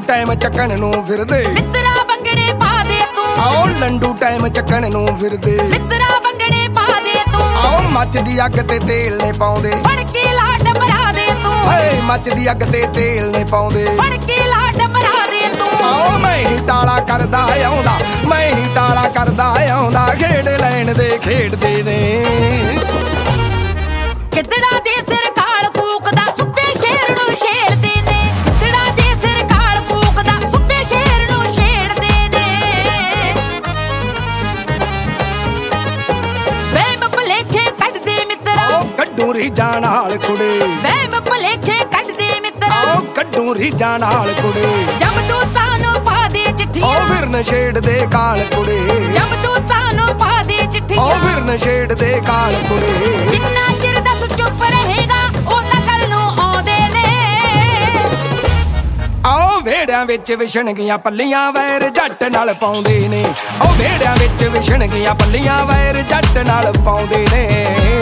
Time ਚੱਕਣ ਨੂੰ ਫਿਰਦੇ ਮਿੱਤਰਾ ਬੰਗੜੇ ਪਾ ਦੇ ਤੂੰ ਆਓ ਲੰਡੂ ਟਾਈਮ ਚੱਕਣ ਨੂੰ ਫਿਰਦੇ ਮਿੱਤਰਾ ਬੰਗੜੇ ਪਾ ਦੇ ਤੂੰ ਆਓ ਮੱਚਦੀ ਅੱਗ ਤੇ ਤੇਲ ਨੇ ਪਾਉਂਦੇ ਬਣ ਕੇ ਲਾਡ ਭਰਾ ਦੇ ਤੂੰ ਏ ਮੱਚਦੀ ਅੱਗ ਤੇ ਤੇਲ ਨੇ ਪਾਉਂਦੇ ਬਣ ਕੇ ਲਾਡ ਭਰਾ ਦੇ ਤੂੰ ਆਓ ਮੈਂ ਹੀ ਟਾਲਾ ਕਰਦਾ ਆਉਂਦਾ ਮੈਂ ਹੀ ਟਾਲਾ ਕਰਦਾ ਆਉਂਦਾ ਖੇਡ ਲੈਣ ਦੇ ਖੇਡਦੇ ਨੇ ਕਿੱਦੜਾ ਦੇ ਸਿਰ ਕਾਲ ਫੂਕਦਾ ਸੁੱਤੇ ਸ਼ੇਰ ਨੂੰ ਛੇੜਦੇ ਨੇ ਕਿੱਦੜਾ ਦੇ ਸਿਰ ਕਾਲ ਫੂਕਦਾ ਸੁੱਤੇ ਸ਼ੇਰ ਨੂੰ ਛੇੜਦੇ ਨੇ ਵਹਿਮ ਭੁਲੇਖੇ ਕੱਢਦੇ ਮਿੱਤਰਾ ਆਓ ਕੱਢੂ ਰੀਝਾਂ ਨਾਲ ਕੁੜੇ ਵਹਿਮ ਭੁਲੇਖੇ ਕੱਢਦੇ ਮਿੱਤਰਾ ਆਓ ਕੱਢੂ ਰੀਝਾਂ ਨਾਲ ਕੁੜੇ ਜਬ ਤੂੰ ਤਾਨੂੰ ਪਾ ਦੇ ਚਿੱਠੀਆਂ ਆਓ ਫਿਰ ਨਸ਼ੇੜ ਦੇ ਕਾਲ ਕੁੜੇ ਜਬ ਤੂੰ ਤਾਨੂੰ ਪਾ ਦੇ ਆਓ ਚਿੱਠੀਆਂ ਫਿਰ ਨਸ਼ੇੜ ਦੇ ਕਾਲ ਕੁੜੇ ਜਿੰਨਾ ਚਿਰ ਦੱਸ ਚੁੱਪ ਰਹੇਗਾ ਉਹਨਾਂ ਕੱਲ ਨੂੰ ਆਉਂਦੇ ਨੇ ਆਓ ਵੇੜਿਆਂ ਵਿੱਚ ਵਿਛਣਗੀਆਂ ਪੱਲੀਆਂ ਵੈਰ ਜੱਟ ਨਾਲ ਪਾਉਂਦੇ ਨੇ ਆਓ ਵੇੜਿਆਂ ਵਿੱਚ ਵਿਛਣਗੀਆਂ ਪੱਲੀਆਂ ਵੈਰ ਜੱਟ ਨਾਲ ਪਾਉਂਦੇ ਨੇ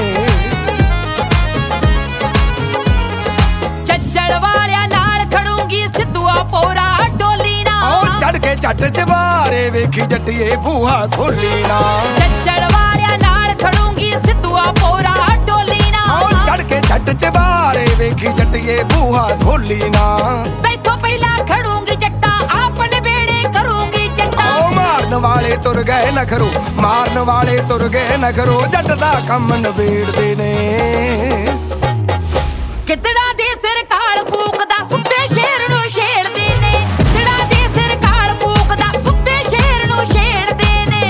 ਚੱਜੜ ਵਾਲਿਆਂ ਨਾਲ ਖੜੂੰਗੀ ਸਿੱਧੂਆ ਪੋਰਾ ਡੋਲੀ ਨਾ ਆਓ ਚੜ ਕੇ ਝੱਟ ਚਬਾਰੇ ਵੇਖੀ ਜੱਟੀਏ ਬੂਹਾ ਖੋਲੀ ਨਾ ਚੱਜੜ ਵਾਲਿਆਂ ਨਾਲ ਖੜੂੰਗੀ ਸਿੱਧੂਆ ਪੋਰਾ ਡੋਲੀ ਨਾ ਆਓ ਚੜ ਕੇ ਝੱਟ ਚਬਾਰੇ ਵੇਖੀ ਜੱਟੀਏ ਬੂਹਾ ਖੋਲੀ ਨਾ ਤੈਥੋਂ ਪਹਿਲਾਂ ਖੜੂੰਗੀ ਜੱਟਾ ਆਪਣੇ ਬੇੜੇ ਕਰੂੰਗੀ ਚੱਟਾ ਆਓ ਮਾਰਨ ਵਾਲੇ ਤੁਰ ਗਏ ਨਖਰੋ ਮਾਰਨ ਵਾਲੇ ਤੁਰ ਗਏ ਨਖਰੋ ਜੱਟ ਦਾ ਕੰਮ ਨਵੇੜਦੇ ਨੇ ਕਿੱਦੜਾ ਦੇ ਸਿਰ ਕਾਲ ਫੂਕਦਾ ਸੁੱਤੇ ਸ਼ੇਰ ਨੂੰ ਛੇੜਦੇ ਨੇ ਕਿੱਦੜਾ ਦੇ ਸਿਰ ਕਾਲ ਫੂਕਦਾ ਸੁੱਤੇ ਸ਼ੇਰ ਨੂੰ ਛੇੜਦੇ ਨੇ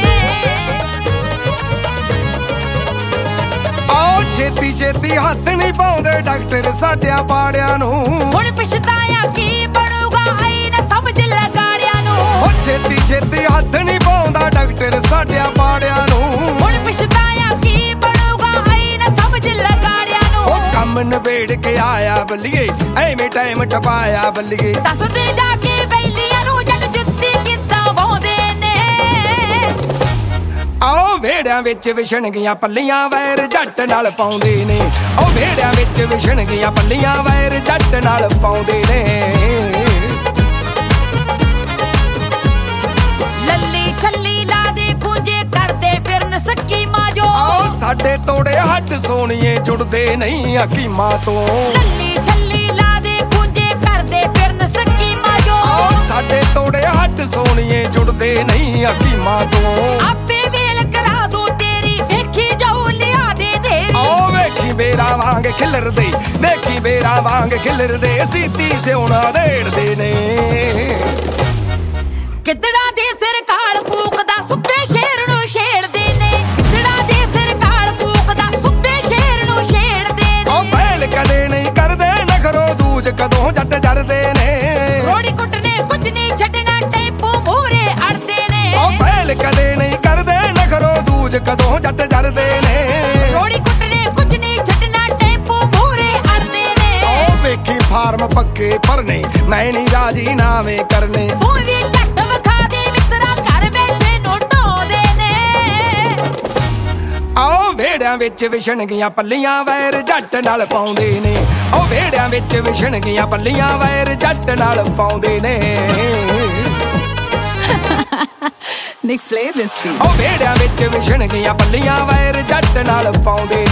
ਆਓ ਛੇਤੀ ਛੇਤੀ ਹੱਥ ਨਹੀਂ ਪਾਉਂਦੇ ਡਾਕਟਰ ਸਾਡਿਆਂ ਪਾੜਿਆਂ ਨੂੰ ਹੁਣ ਪਛਤਾਇਆ ਕੀ ਬਣੂਗਾ ਆਈ ਨਾ ਸਮਝ ਲਗਾੜਿਆਂ ਨੂੰ ਓ ਛੇਤੀ ਛੇਤੀ ਹੱਥ ਨਹੀਂ ਪਾਉਂਦਾ ਡਾਕਟਰ ਸਾਡਿਆਂ ਪਾੜਿਆਂ ਨੂੰ ਹੁਣ ਪਛਤਾਇਆ ਕੀ ਬਣੂਗਾ ਆਈ ਨਾ ਸਮਝ ਲਗਾੜਿਆਂ ਨੂੰ ਓ ਕੰਮ ਨਵੇੜ ਕੇ ਆਇਆ ਬੱਲੀਏ ਐਵੇਂ ਟਾਈਮ ਟਪਾਇਆ ਬੱਲੀਏ ਦੱਸਦੇ ਜਾ ਕੇ ਬੈਲੀਆਂ ਨੂੰ ਜੱਟ ਜੁੱਤੀ ਕਿੱਦਾਂ ਵਾਉਂਦੇ ਨੇ ਆਓ ਵੇੜਿਆਂ ਵਿੱਚ ਵਿਛਣਗੀਆਂ ਪੱਲੀਆਂ ਵੈਰ ਜੱਟ ਨਾਲ ਪਾਉਂਦੇ ਨੇ ਓ ਵੇੜਿਆਂ ਵਿੱਚ ਵਿਛਣਗੀਆਂ ਪੱਲੀਆਂ ਵੈਰ ਜੱਟ ਨਾਲ ਪਾਉਂਦੇ ਨੇ ਲੱਲੀ ਛੱਲੀ ਲਾ ਦੇ ਖੂੰਜੇ ਕਰਦੇ ਫਿਰਨ ਸਕੀਮਾਂ ਜੋ ਆਓ ਸਾਡੇ ਤੋੜੇ ਹੱਡ ਸੋਹਣੀਏ ਜੁੜਦੇ ਨਹੀਂ ਹਕੀਮਾਂ ਤੋਂ ਲੱਲੀ ਛੱਲੀ ਲਾ ਦੇ ਖੂੰਜੇ ਕਰਦੇ ਫਿਰਨ ਸਕੀਮਾਂ ਜੋ ਆਓ ਸਾਡੇ ਤੋੜੇ ਹੱਡ ਸੋਹਣੀਏ ਜੁੜਦੇ ਨਹੀਂ ਹਕੀਮਾਂ ਤੋਂ ਆਪੇ ਵੇਲ ਕਰਾ ਦੂੰ ਤੇਰੀ ਵੇਖੀ ਜਾਊ ਲਿਆ ਦੇ ਨੇਰੀ ਆਓ ਵੇਖੀ ਬੇਰਾ ਵਾਂਗ ਖਿਲਰਦੇ ਦੇਖੀ ਬੇਰਾ ਵਾਂਗ ਖਿਲਰਦੇ ਸੀਤੀ ਸਿਉਣਾ ਦੇੜਦੇ ਨੇ ਕਿੱਦੜਾ ਦੇ ਸਿਰ ਕਾਲ ਫੂਕਦਾ ਸੁੱਤੇ ਸ਼ੇਰ ਨੂੰ ਛੇੜਦੇ ਨੇ ਕਿੱਦੜਾ ਦੇ ਸਿਰ ਕਾਲ ਫੂਕਦਾ ਸੁੱਤੇ ਸ਼ੇਰ ਨੂੰ ਛੇੜਦੇ ਓ ਨੇ ਪਹਿਲ ਕਦੇ ਨਹੀਂ ਕਰਦੇ ਨਖਰੋ ਦੂਜ ਕਦੋਂ ਜੱਟ ਜਰਦੇ ਨੇ ਰੋੜੀ ਕੁੱਟਨੇ ਕੁਝ ਨਹੀਂ ਛੱਡਣਾ ਟੈਂਪੂ ਮੂਹਰੇ ਅੜਦੇ ਨੇ ਓ ਪਹਿਲ ਕਦੇ ਨਹੀਂ ਕਰਦੇ ਨਖਰੋ ਦੂਜ ਕਦੋਂ ਜੱਟ ਜਰਦੇ ਨੇ ਰੋੜੀ ਕੁੱਟਨੇ ਕੁਝ ਨਹੀਂ ਛੱਡਣਾ ਟੈਂਪੂ ਮੂਹਰੇ ਅੜਦੇ ਨੇ ਓ ਵੇਖੀ ਫਾਰਮ ਪੱਕੇ ਭਰਨੇ ਮੈਂ ਨਹੀਂ ਰਾਜੀ ਨਾਵੇਂ ਕਰਨੇ ਤੂੰ ਵੀ ਟੱਟ ਵਿਖਾ ਦੇ ਮਿੱਤਰਾ ਘਰ ਬੈਠੇ ਨੋਟਾਉਂਦੇ ਨੇ ਆਓ ਵੇੜਿਆਂ ਵਿੱਚ ਵਿਛਣਗੀਆਂ ਪੱਲੀਆਂ ਵੈਰ ਜੱਟ ਨਾਲ ਪਾਉਂਦੇ ਨੇ ਓ ਵੇੜਿਆਂ ਵਿੱਚ ਵਿਛਣਗੀਆਂ ਪੱਲੀਆਂ ਵੈਰ ਜੱਟ ਨਾਲ ਪਾਉਂਦੇ ਨੇ Nick, play this beat. ਓ ਵੇੜਿਆਂ ਵਿੱਚ ਵਿਛਣਗੀਆਂ ਪੱਲੀਆਂ ਵੈਰ ਜੱਟ ਨਾਲ ਪਾਉਂਦੇ